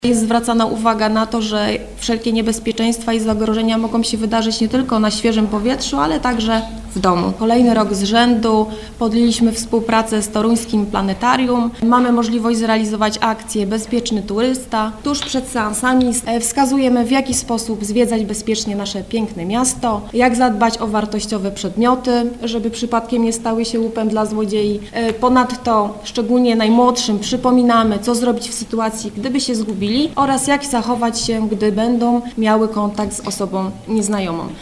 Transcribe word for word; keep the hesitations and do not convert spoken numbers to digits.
Jest zwracana uwaga na to, że wszelkie niebezpieczeństwa i zagrożenia mogą się wydarzyć nie tylko na świeżym powietrzu, ale także w domu. Kolejny rok z rzędu podjęliśmy współpracę z Toruńskim Planetarium. Mamy możliwość zrealizować akcję Bezpieczny Turysta. Tuż przed seansami wskazujemy, w jaki sposób zwiedzać bezpiecznie nasze piękne miasto, jak zadbać o wartościowe przedmioty, żeby przypadkiem nie stały się łupem dla złodziei. Ponadto szczególnie najmłodszym przypominamy, co zrobić w sytuacji, gdyby się zgubili oraz jak zachować się, gdy będą miały kontakt z osobą nieznajomą.